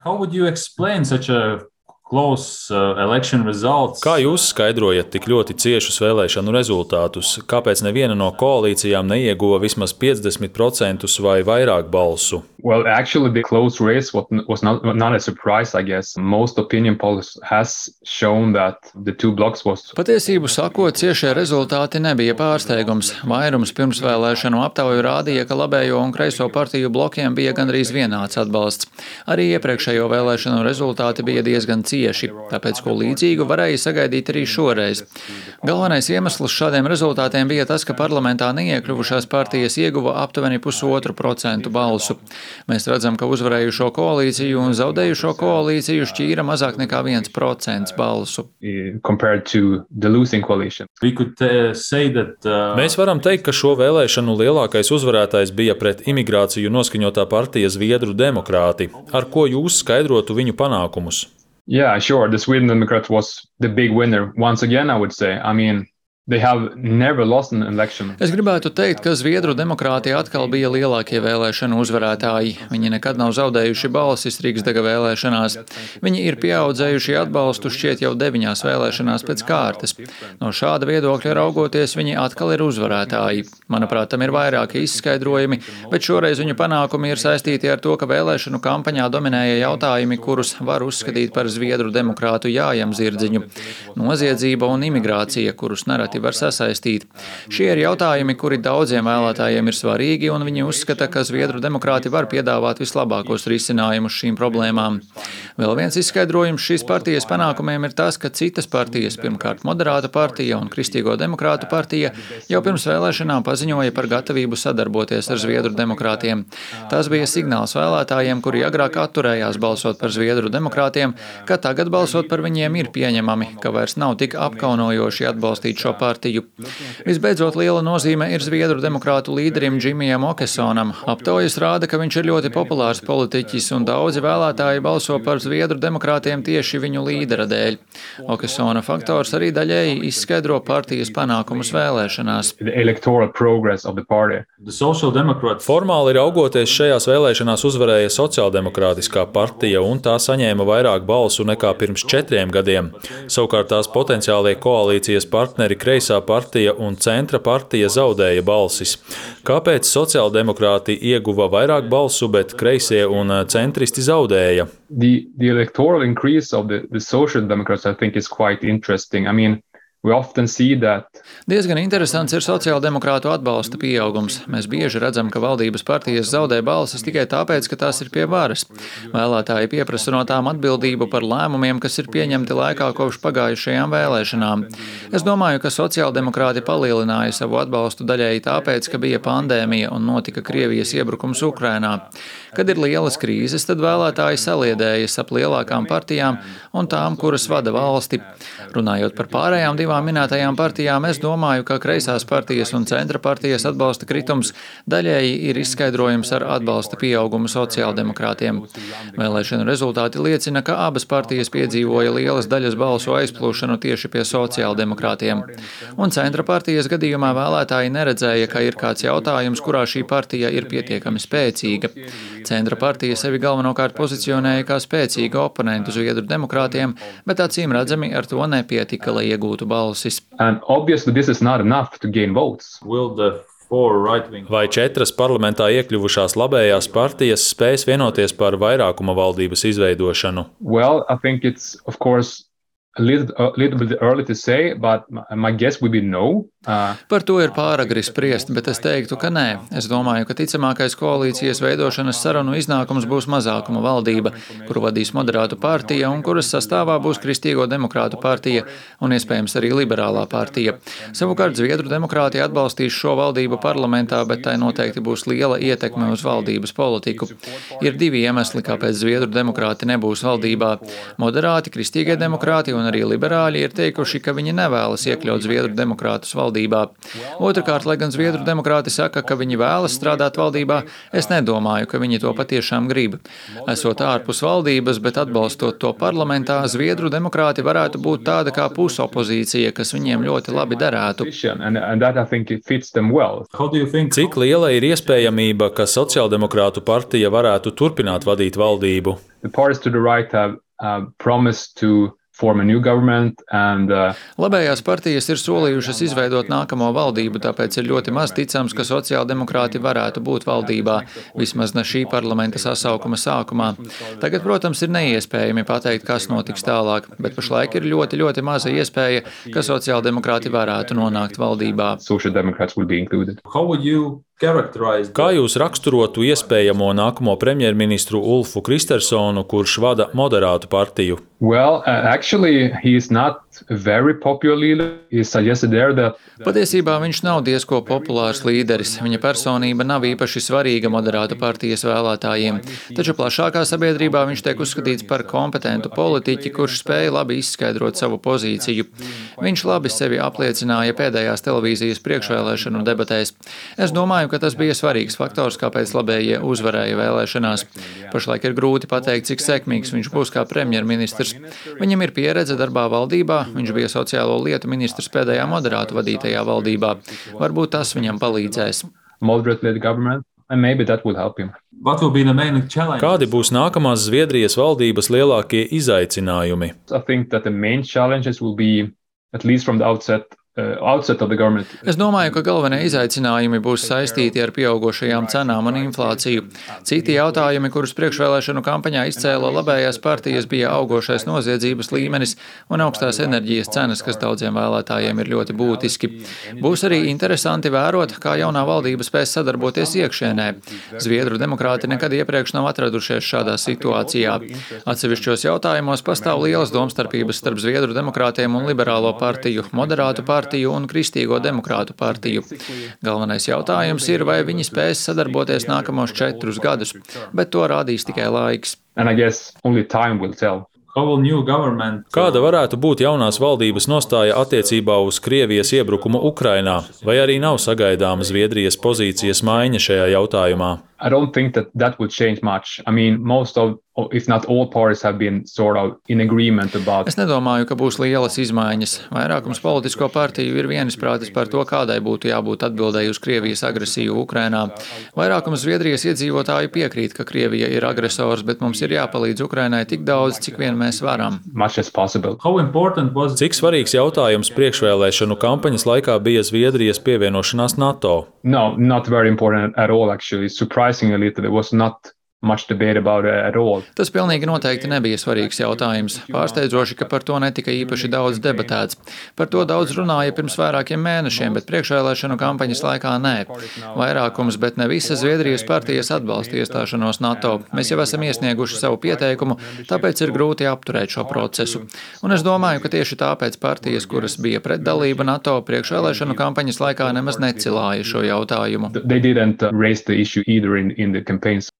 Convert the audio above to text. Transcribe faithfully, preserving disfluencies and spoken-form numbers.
How would you explain such a close uh, election results? Kā jūs skaidrojat tik ļoti ciešus vēlēšanu rezultātus? Kāpēc neviena no koalīcijām neieguva vismaz piecdesmit procentus vai vairāk balsu? Well, actually, the close race was was not not a surprise, I guess. Most opinion polls has shown that the two blocs was. Patiesību sakot, ciešie rezultāti nebija pārsteigums. Vairums pirmsvēlēšanu aptauju rādīja, ka labējo un kreiso partiju blokiem bija gandrīz vienāds atbalsts. Arī iepriekšējo vēlēšanu rezultāti bija diezgan cieši, tāpēc ko līdzīgu varēja sagaidīt arī šoreiz. Galvenais iemesls šādiem rezultātiem bija tas, ka parlamentā neiekļuvušās partijas ieguva aptuveni pusotru procentu balsu. Mēs redzam, ka uzvarējušo koalīciju un zaudējušo koalīciju šķīra mazāk nekā viens procents balsu. Could, uh, that, uh... Mēs varam teikt, ka šo vēlēšanu lielākais uzvarētājs bija pret imigrāciju noskaņotā partija Zviedru demokrāti. Ar ko jūs skaidrotu viņu panākumus? Yeah, sure. The Sweden Democrats was the big winner once again, I would say. I mean, They have never lost an election. Es gribētu teikt, ka Zviedru demokrātija atkal bija lielākie vēlēšanu uzvarētāji. Viņi nekad nav zaudējuši balsis Rīgsdaga vēlēšanās. Viņi ir pieaudzējuši atbalstu šķiet jau deviņās vēlēšanās pēc kārtas. No šāda viedokļa raugoties, viņi atkal ir uzvarētāji. Manuprāt, tam ir vairāki izskaidrojumi, bet šoreiz viņu panākumi ir saistīti ar to, ka vēlēšanu kampaņā dominēja jautājumi, kurus var uzskatīt par Zviedru demokrātu jājam zirdziņu. Noziedzība un imigrācija, kurus nereti var sasaistīt. Šie ir jautājumi, kuri daudziem vēlētājiem ir svarīgi, un viņi uzskata, ka Zviedru demokrāti var piedāvāt vislabākos risinājumus šīm problēmām. Vēl viens izskaidrojums šīs partijas panākumiem ir tas, ka citas partijas, pirmkārt Moderāta partija un Kristīgo demokrātu partija, jau pirms vēlēšanām paziņoja par gatavību sadarboties ar Zviedru demokrātiem. Tas bija signāls vēlētājiem, kuri agrāk atturējās balsot par Zviedru demokrātiem, ka tagad balsot par viņiem ir pieņemami, ka vairs nav tik apkaunojoši atbalstīt šo partiju. Visbeidzot, liela nozīme ir Zviedru demokrātu līderim Džimijam Okesonam. Aptaujas rāda, ka viņš ir ļoti populārs politiķis, un daudzi vēlētāji balso par Zviedru demokrātiem tieši viņu līdera dēļ. Okesona faktors arī daļēji izskaidro partijas panākumus vēlēšanās. Formāli raugoties, šajās vēlēšanās uzvarēja Sociāldemokrātiskā partija, un tā saņēma vairāk balsu nekā pirms četriem gadiem. Savukārt tās potenciālie koalīcijas partneri Kreisā partija un Centra partija zaudēja balsis. Kāpēc sociāldemokrāti ieguva vairāk balsu, bet kreisie un centristi zaudēja? The, the electoral increase of the, the Social Democrats, I think, is quite interesting. I mean, we often see that. Diezgan interesants ir sociāldemokrātu atbalsta pieaugums. Mēs bieži redzam, ka valdības partijas zaudē balsis tikai tāpēc, ka tās ir pie varas. Vēlētāji pieprasa no tām atbildību par lēmumiem, kas ir pieņemti laikā kopš pagājušajām vēlēšanām. Es domāju, ka sociāldemokrāti palielināja savu atbalstu daļēji tāpēc, ka bija pandēmija un notika Krievijas iebrukums Ukrainā. Kad ir lielas krīzes, tad vēlētāji saliedējas ap lielākām partijām un tām, kuras vada valsti. Runājot par pārējām divām minētajām partijām, es domāju, ka kreisās partijas un centra partijas atbalsta kritums daļēji ir izskaidrojums ar atbalsta pieaugumu sociāldemokrātiem. Vēlēšanu rezultāti liecina, ka abas partijas piedzīvoja lielas daļas balsu aizplūšanu tieši pie sociāldemokrātiem. Un centra partijas gadījumā vēlētāji neredzēja, ka ir kāds jautājums, kurā šī partija ir pietiekami spēcīga. Centra partija sevi galvenokārt pozicionēja kā spēcīgu oponentu Zviedru demokrātiem, bet acīm redzami ar to nepietika, lai iegūtu balsis. Vai četras parlamentā iekļuvušās labējās partijas spēs vienoties par vairākuma valdības izveidošanu? Well, I think it's, of course, a little, a little bit early to say, but my guess would be no. Uh, Par to ir pāragri spriest, bet es teiktu, ka nē. Es domāju, ka ticamākais koalīcijas veidošanas sarunu iznākums būs mazākuma valdība, kuru vadīs Moderātu partija un kuras sastāvā būs Kristīgo demokrātu partija un iespējams arī Liberālā partija. Savukārt Zviedru demokrāti atbalstīs šo valdību parlamentā, bet tai noteikti būs liela ietekme uz valdības politiku. Ir divi iemesli, kāpēc Zviedru demokrāti nebūs valdībā. Moderāti, Kristīgie demokrāti un un arī liberāļi ir teikuši, ka viņi nevēlas iekļaut Zviedru demokrātus valdībā. Otrakārt, lai gan Zviedru demokrāti saka, ka viņi vēlas strādāt valdībā, es nedomāju, ka viņi to patiešām grib. Esot ārpus valdības, bet atbalstot to parlamentā, Zviedru demokrāti varētu būt tāda kā pusopozīcija, kas viņiem ļoti labi derētu. Cik liela ir iespējamība, ka sociāldemokrātu partija varētu turpināt vadīt valdību? And, uh... Labējās partijas ir solījušas izveidot nākamo valdību, tāpēc ir ļoti maz ticams, ka sociāldemokrāti varētu būt valdībā, vismaz ne šī parlamenta sasaukuma sākumā. Tagad, protams, ir neiespējami pateikt, kas notiks tālāk, bet pašlaik ir ļoti, ļoti maza iespēja, ka sociāldemokrāti varētu nonākt valdībā. Kā jūs raksturotu iespējamo nākamo premjerministru Ulfu Kristersonu, kurš vada moderātu partiju? Well, uh, actually, he is not very popular leader. He suggested there that Patiesībā viņš nav diezko populārs līderis. Viņa personība nav īpaši svarīga moderātu partijas vēlētājiem, taču plašākā sabiedrībā viņš tiek uzskatīts par kompetentu politiķi, kurš spēja labi izskaidrot savu pozīciju. Viņš labi sevi apliecināja pēdējās televīzijas priekšvēlēšanu debatēs. Es domāju, ka tas bija svarīgs faktors, kāpēc labējie uzvarēja vēlēšanās. Pašlaik ir grūti pateikt, cik sekmīgs viņš būs kā premjerministrs. Viņam ir pieredze darbā valdībā, viņš bija sociālo lietu ministrs pēdējā moderātu vadītajā valdībā. Varbūt tas viņam palīdzēs. Kādi būs nākamās Zviedrijas valdības lielākie izaicinājumi? Es domāju, ka galvenie izaicinājumi būs saistīti ar pieaugošajām cenām un inflāciju. Citi jautājumi, kurus priekšvēlēšanu kampaņā izcēla labējās partijas, bija augošais noziedzības līmenis un augstās enerģijas cenas, kas daudziem vēlētājiem ir ļoti būtiski. Būs arī interesanti vērot, kā jaunā valdība spēs sadarboties iekšienē. Zviedru demokrāti nekad iepriekš nav atradušies šādā situācijā. Atsevišķos jautājumos pastāv lielas domstarpības starp Zviedru demokrātiem un liberālo partiju, moderātu partiju partiju un Kristīgo demokrātu partiju. Galvenais jautājums ir, vai viņi spēs sadarboties nākamos četrus gadus, bet to rādīs tikai laiks. Kāda varētu būt jaunās valdības nostāja attiecībā uz Krievijas iebrukumu Ukrainā, vai arī nav sagaidāma Zviedrijas pozīcijas maiņa šajā jautājumā? I don't think that that would change much. I mean, most of, if not all parties have been sort of in agreement about. Es nedomāju, ka būs lielas izmaiņas. Vairākums politisko partiju ir vienisprātis par to, kādai būtu jābūt atbildēji uz Krievijas agresiju Ukrainā. Vairākums Zviedrijas iedzīvotāju piekrīt, ka Krievija ir agresors, bet mums ir jāpalīdz Ukrainai tik daudz, cik vien mēs varam. Much as possible. Cik svarīgs jautājums priekšvēlēšanu kampaņas laikā bija Zviedrijas pievienošanās NATO? No, not very important at all actually. Surprisingly, there was not much debate about it at all. Tas pilnīgi noteikti nebija svarīgs jautājums. Pārsteidzoši, ka par to netika īpaši daudz debatēts. Par to daudz runāja pirms vairākiem mēnešiem, bet priekšvēlēšanu kampaņas laikā nē. Vairākums, bet ne visas Zviedrijas partijas atbalsta iestāšanos NATO. Mēs jau esam iesnieguši savu pieteikumu, tāpēc ir grūti apturēt šo procesu. Un es domāju, ka tieši tāpēc partijas, kuras bija pret dalību NATO, priekšvēlēšanu kampaņas laikā nemaz necilāja šo jautājumu. They didn't raise the issue either in, in the campaigns.